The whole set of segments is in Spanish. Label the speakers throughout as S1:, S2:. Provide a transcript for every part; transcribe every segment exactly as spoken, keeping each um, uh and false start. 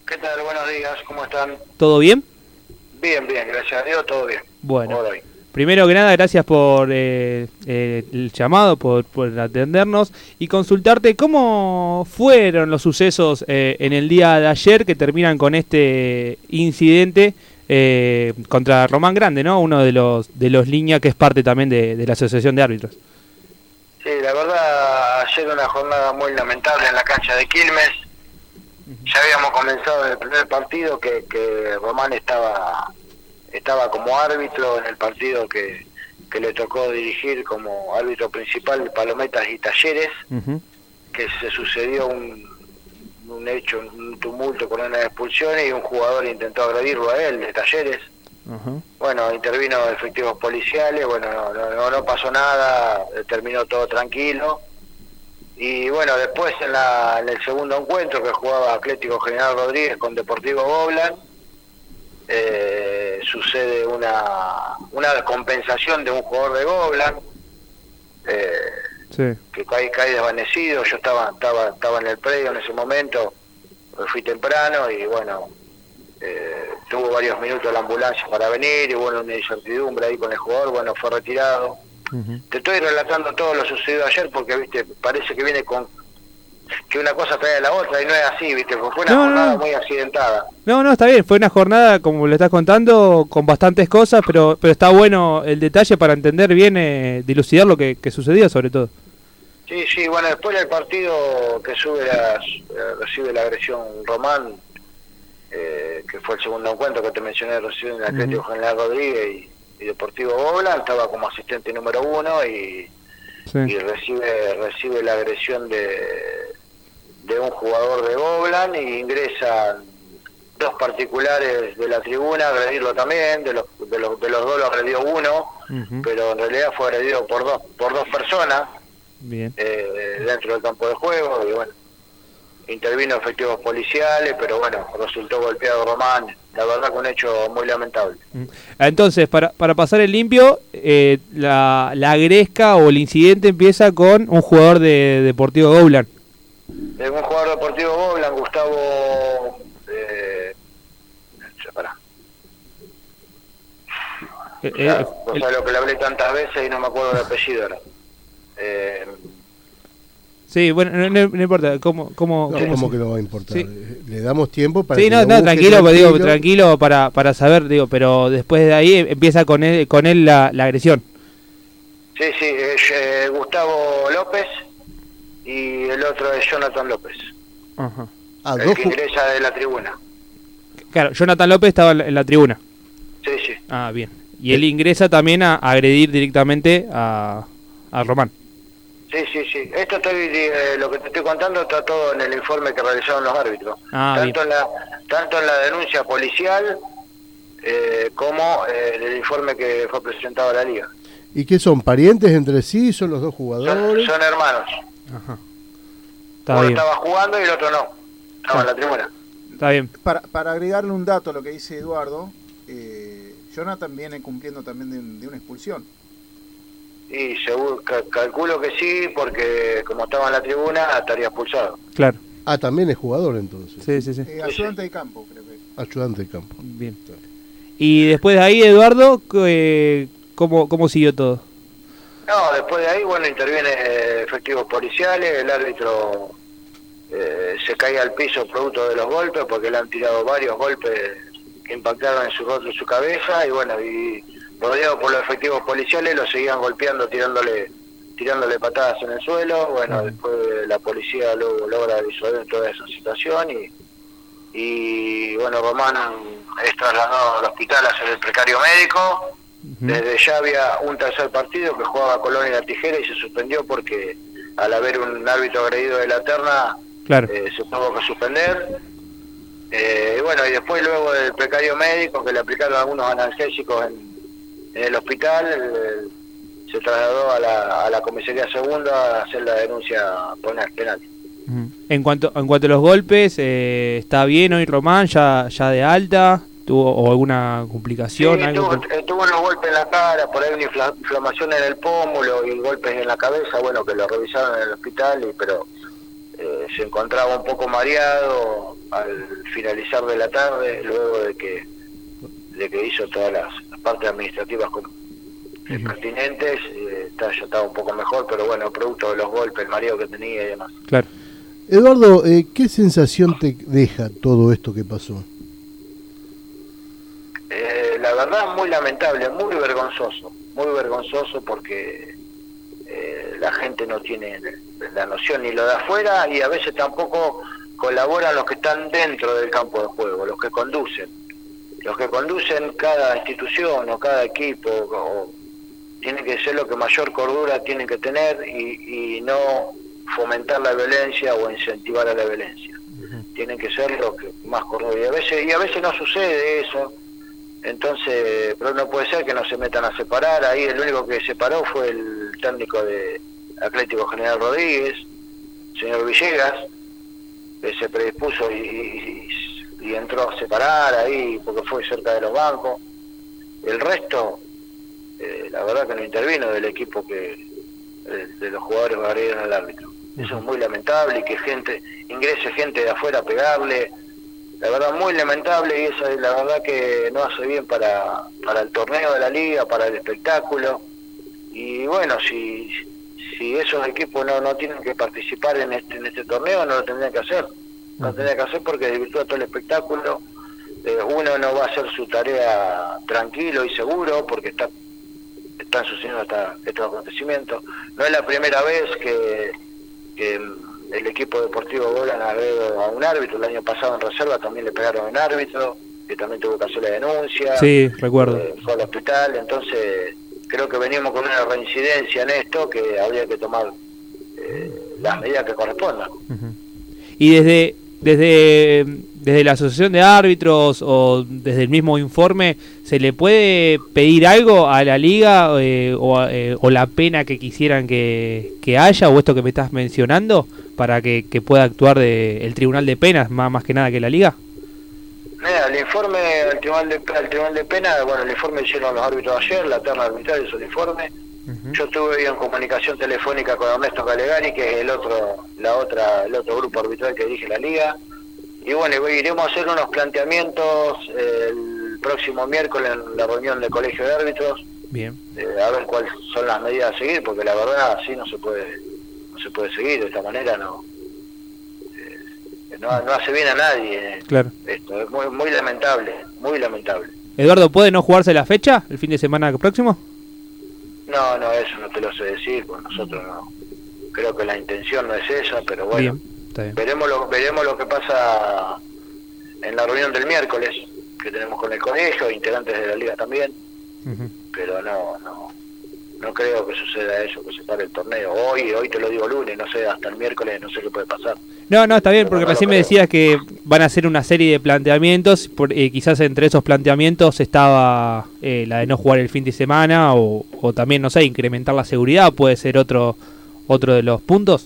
S1: ¿Qué tal? Buenos días, ¿cómo están?
S2: ¿Todo bien?
S1: Bien, bien, gracias a Dios, todo bien.
S2: Bueno,
S1: Hoy.
S2: primero que nada, gracias por eh, eh, el llamado, por, por atendernos y consultarte cómo fueron los sucesos eh, en el día de ayer que terminan con este incidente eh, contra Román Grande, ¿no? Uno de los de los líneas que es parte también de, de la Asociación de Árbitros.
S1: Sí, la verdad, ayer una jornada muy lamentable en la cancha de Quilmes. Ya habíamos comenzado en el primer partido que, que Román estaba estaba como árbitro en el partido que, que le tocó dirigir como árbitro principal de Palometas y Talleres, uh-huh. que se sucedió un, un hecho, un tumulto con una expulsión y un jugador intentó agredirlo a él de Talleres. Uh-huh. Bueno, intervino efectivos policiales, bueno, no, no, no pasó nada, terminó todo tranquilo. Y bueno, después en, la, en el segundo encuentro que jugaba Atlético General Rodríguez con Deportivo Goblan, eh, sucede una una compensación de un jugador de Goblan, eh, sí. que cae, cae desvanecido. Yo estaba, estaba, estaba en el predio en ese momento, fui temprano y bueno, eh, tuvo varios minutos la ambulancia para venir y bueno, una incertidumbre ahí con el jugador, bueno, fue retirado. Uh-huh. Te estoy relatando todo lo sucedido ayer porque, viste, parece que viene con que una cosa trae a la otra y no es así, viste, porque fue una no, jornada no. muy accidentada.
S2: No, no, está bien, fue una jornada, como le estás contando, con bastantes cosas, pero pero está bueno el detalle para entender bien, eh, dilucidar lo que, que sucedió sobre todo.
S1: Sí, sí, bueno, después del partido que sube la, eh, recibe la agresión Román, eh, que fue el segundo encuentro que te mencioné recién en el Atlético uh-huh. General Rodríguez y y Deportivo Goblan, estaba como asistente número uno y, sí. y recibe recibe la agresión de de un jugador de Goblan y ingresan dos particulares de la tribuna a agredirlo también, de los de los, de los dos lo agredió uno, uh-huh. pero en realidad fue agredido por dos por dos personas. Bien. Eh, dentro del campo de juego y bueno, intervino efectivos policiales, pero bueno, resultó golpeado Román. La verdad que un hecho muy lamentable.
S2: Entonces, para para pasar el limpio, eh, la, la gresca o el incidente empieza con un jugador de Deportivo Goblan.
S1: Es un jugador de Deportivo Goblan, Gustavo... Eh, pará. Eh, o sea, eh, o sea el... lo que le hablé tantas veces y no me acuerdo del apellido ahora. Eh,
S2: Sí, bueno, no, no, no importa, ¿cómo, cómo,
S3: no,
S2: cómo
S3: ¿cómo
S2: se...
S3: que no va a importar?
S2: Sí.
S3: Le damos tiempo para
S2: sí,
S3: que
S2: no, no, tranquilo,
S3: tranquilo,
S2: digo, tranquilo para para saber, digo, pero después de ahí empieza con él con él la, la agresión.
S1: Sí, sí, es eh, Gustavo López y el otro es Jonathan López. Ajá. Ah, el que ingresa de la tribuna.
S2: Claro, Jonathan López estaba en la, en la tribuna.
S1: Sí, sí.
S2: Ah, bien. Y él ingresa también a, a agredir directamente a, a Román.
S1: Sí, sí, sí. Esto estoy, eh, lo que te estoy contando está todo en el informe que realizaron los árbitros. Ah, tanto, en la, tanto en la denuncia policial eh, como eh, en el informe que fue presentado a la liga.
S3: ¿Y qué son? ¿Parientes entre sí? ¿Son los dos jugadores?
S1: Son, son hermanos.
S2: Ajá.
S1: Está Uno bien. Estaba jugando y el otro no. Estaba ah. en la tribuna.
S2: Está bien.
S4: Para, para agregarle un dato a lo que dice Eduardo, eh, Jonathan viene cumpliendo también de, de una expulsión.
S1: Y seguro, calculo que sí, porque como estaba en la tribuna, estaría expulsado.
S2: Claro.
S3: Ah, también es jugador entonces.
S2: Sí, sí, sí.
S4: Eh, ayudante de campo, creo que es.
S3: Ayudante de campo.
S2: Bien. Claro. Y después de ahí, Eduardo, eh, ¿cómo, ¿cómo siguió todo?
S1: No, después de ahí, bueno, interviene efectivos policiales, el árbitro eh, se cae al piso producto de los golpes, porque le han tirado varios golpes que impactaron en su rostro y su cabeza, y bueno, y... rodeado por los efectivos policiales, lo seguían golpeando, tirándole tirándole patadas en el suelo. Bueno, uh-huh. después la policía luego logra disolver toda esa situación y, y bueno, Román es trasladado al hospital a hacer el precario médico. Uh-huh. Desde ya había un tercer partido que jugaba Colón y La Tijera y se suspendió porque al haber un árbitro agredido de la terna, claro. eh, se tuvo que suspender. Eh, y bueno, y después luego del precario médico que le aplicaron algunos analgésicos en en el hospital, eh, se trasladó a la, a la comisaría segunda a hacer la denuncia penal.
S2: En cuanto en cuanto a los golpes, eh, ¿está bien hoy Román? ¿Ya ya de alta? ¿Tuvo o alguna complicación?
S1: Sí,
S2: algo
S1: tuvo,
S2: que...
S1: tuvo unos golpes en la cara, por ahí una infla, inflamación en el pómulo y golpes en la cabeza, bueno, que lo revisaron en el hospital, y pero eh, se encontraba un poco mareado al finalizar de la tarde, luego de que de que hizo todas las, las partes administrativas con, uh-huh. pertinentes, eh, está, ya estaba un poco mejor, pero bueno, producto de los golpes, el mareo que tenía y demás.
S2: Claro.
S3: Eduardo, eh, ¿qué sensación te deja todo esto que pasó?
S1: Eh, la verdad, muy lamentable, muy vergonzoso, muy vergonzoso porque eh, la gente no tiene la noción ni lo de afuera y a veces tampoco colaboran los que están dentro del campo de juego, los que conducen. Los que conducen cada institución o cada equipo, o, tienen que ser lo que mayor cordura tienen que tener y, y no fomentar la violencia o incentivar a la violencia. Uh-huh. Tienen que ser lo que más cordura. Y a veces, y a veces no sucede eso, entonces, pero no puede ser que no se metan a separar. Ahí el único que separó fue el técnico de Atlético General Rodríguez, señor Villegas, que se predispuso y, y y entró a separar ahí porque fue cerca de los bancos. El resto, eh, la verdad que no intervino del equipo que de, de los jugadores que agredieron al árbitro. Uh-huh. Eso es muy lamentable y que gente ingrese gente de afuera a pegarle. La verdad muy lamentable y esa es la verdad que no hace bien para para el torneo de la liga, para el espectáculo. Y bueno, si si esos equipos no no tienen que participar en este en este torneo, no lo tendrían que hacer. No tenía que hacer porque desvirtúa todo el espectáculo. Eh, uno no va a hacer su tarea tranquilo y seguro porque está están sucediendo hasta estos acontecimientos. No es la primera vez que, que el equipo deportivo Golan agredió a un árbitro. El año pasado en reserva también le pegaron a un árbitro que también tuvo que hacer la denuncia.
S2: Sí, recuerdo.
S1: Eh, fue al hospital. Entonces creo que venimos con una reincidencia en esto que habría que tomar eh, las medidas que correspondan.
S2: Uh-huh. Y desde Desde, desde la asociación de árbitros o desde el mismo informe, ¿se le puede pedir algo a la liga eh, o, eh, o la pena que quisieran que, que haya o esto que me estás mencionando para que, que pueda actuar de, el Tribunal de Penas más, más que nada que la liga?
S1: Mira, el informe del Tribunal de, el Tribunal de Penas, bueno, el informe hicieron los árbitros ayer, la terna arbitral hizo el informe. Uh-huh. Yo estuve hoy en comunicación telefónica con Ernesto Calegari, que es el otro, la otra, el otro grupo arbitral que dirige la liga, y bueno, iremos a hacer unos planteamientos eh, el próximo miércoles en la reunión del colegio de árbitros.
S2: Bien.
S1: Eh, a ver cuáles son las medidas a seguir, porque la verdad así no se puede, no se puede seguir de esta manera, no, eh, no, no hace bien a nadie.
S2: Claro.
S1: Esto es muy, muy lamentable, muy lamentable.
S2: Eduardo, ¿puede no jugarse la fecha el fin de semana próximo?
S1: No, no, eso no te lo sé decir, pues nosotros no. Creo que la intención no es esa, pero bueno,
S2: bien, está bien.
S1: veremos lo veremos lo que pasa en la reunión del miércoles que tenemos con el colegio, integrantes de la liga también, uh-huh. pero no, no, no creo que suceda eso, que se pare el torneo. Hoy, hoy te lo digo lunes, no sé, hasta el miércoles no sé qué puede pasar.
S2: No, no, está bien,
S1: pero
S2: porque
S1: no
S2: recién me decías que van a hacer una serie de planteamientos, por, eh, quizás entre esos planteamientos estaba eh, la de no jugar el fin de semana o, o también, no sé, incrementar la seguridad, puede ser otro otro de los puntos.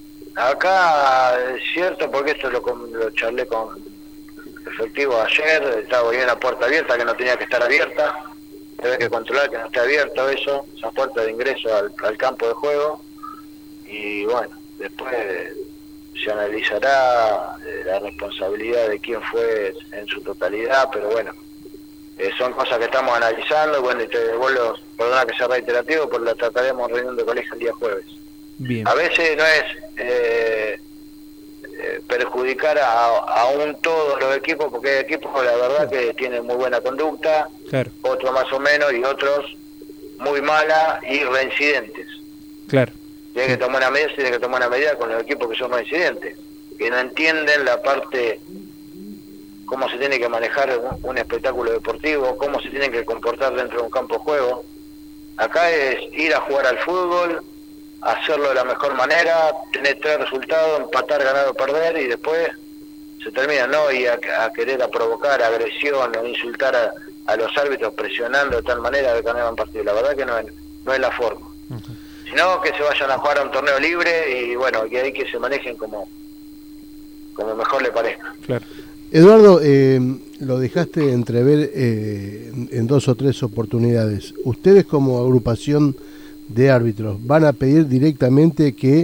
S1: Acá es cierto, porque esto lo, lo charlé con efectivo ayer, estaba bien la puerta abierta, que no tenía que estar abierta, debe que controlar que no esté abierto eso, esa puerta de ingreso al, al campo de juego, y bueno, después se analizará eh, la responsabilidad de quién fue en su totalidad, pero bueno, eh, son cosas que estamos analizando, bueno, y te devuelvo, perdona que sea reiterativo, pero la trataremos en reunión de colegio el día jueves.
S2: Bien.
S1: A veces no es eh, eh, perjudicar a, a un todo los equipos, porque hay equipos la verdad que tienen muy buena conducta,
S2: claro.
S1: Otros más o menos y otros muy mala y reincidentes.
S2: Claro.
S1: Tiene que tomar una medida, tiene que tomar una medida con los equipos que son reincidentes, que no entienden la parte, cómo se tiene que manejar un, un espectáculo deportivo, cómo se tienen que comportar dentro de un campo de juego. Acá es ir a jugar al fútbol, hacerlo de la mejor manera, tener tres resultados, empatar, ganar o perder, y después se termina, ¿no? Y a, a querer a provocar agresión o insultar a, a los árbitros presionando de tal manera que ganan partido. La verdad que no es, no es la forma. Uh-huh. Sino que se vayan a jugar a un torneo libre y bueno, que ahí que se manejen como, como mejor le parezca.
S3: Claro. Eduardo, eh, lo dejaste entrever eh, en, en dos o tres oportunidades. Ustedes como agrupación de árbitros van a pedir directamente que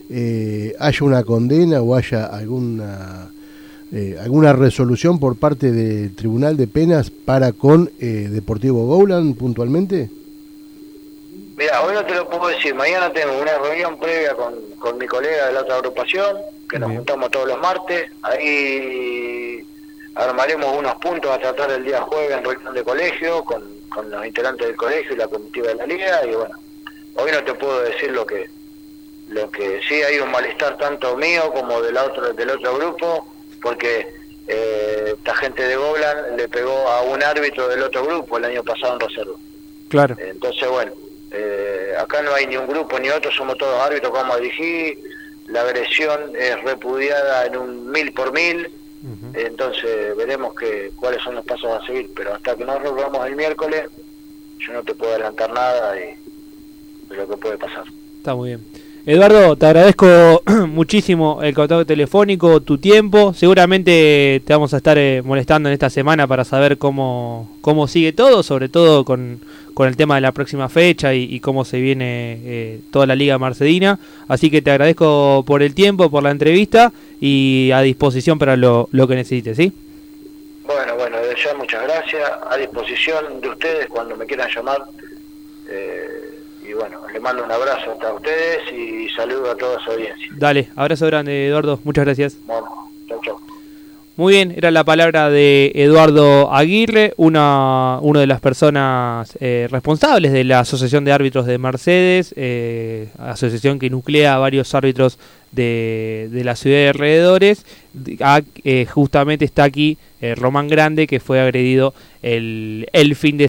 S3: eh, haya una condena o haya alguna eh, alguna resolución por parte del Tribunal de Penas para con eh, Deportivo Gowland puntualmente?
S1: Mira, hoy no te lo puedo decir. Mañana tengo una reunión previa con, con mi colega de la otra agrupación, que nos
S2: Bien.
S1: juntamos todos los martes. Ahí armaremos unos puntos a tratar el día jueves en reunión de colegio, con, con los integrantes del colegio y la comitiva de la liga. Y bueno, hoy no te puedo decir lo que lo que sí hay un malestar tanto mío como del otro del otro grupo, porque eh, esta gente de Gowland le pegó a un árbitro del otro grupo el año pasado en reserva.
S2: Claro.
S1: Entonces, bueno, eh, acá no hay ni un grupo ni otro, somos todos árbitros que vamos a dirigir. La agresión es repudiada en un mil por mil. Uh-huh. Entonces veremos que cuáles son los pasos a seguir, pero hasta que nos reunamos el miércoles yo no te puedo adelantar nada de, de lo que puede pasar.
S2: Está muy bien. Eduardo, te agradezco muchísimo el contacto telefónico, tu tiempo. Seguramente te vamos a estar eh, molestando en esta semana para saber cómo cómo sigue todo, sobre todo con, con el tema de la próxima fecha y, y cómo se viene eh, toda la Liga Marcedina. Así que te agradezco por el tiempo, por la entrevista y a disposición para lo, lo que necesites, ¿sí?
S1: Bueno, bueno, de ya muchas gracias. A disposición de ustedes cuando me quieran llamar. Eh, Y bueno, le mando un abrazo a ustedes y saludo a toda su audiencia.
S2: Dale, abrazo grande, Eduardo. Muchas gracias.
S1: Bueno, chau, chau.
S2: Muy bien, era la palabra de Eduardo Aguirre, una, una de las personas eh, responsables de la Asociación de Árbitros de Mercedes, eh, asociación que nuclea a varios árbitros de, de la ciudad de alrededores. A, eh, justamente está aquí eh, Román Grande, que fue agredido el, el fin de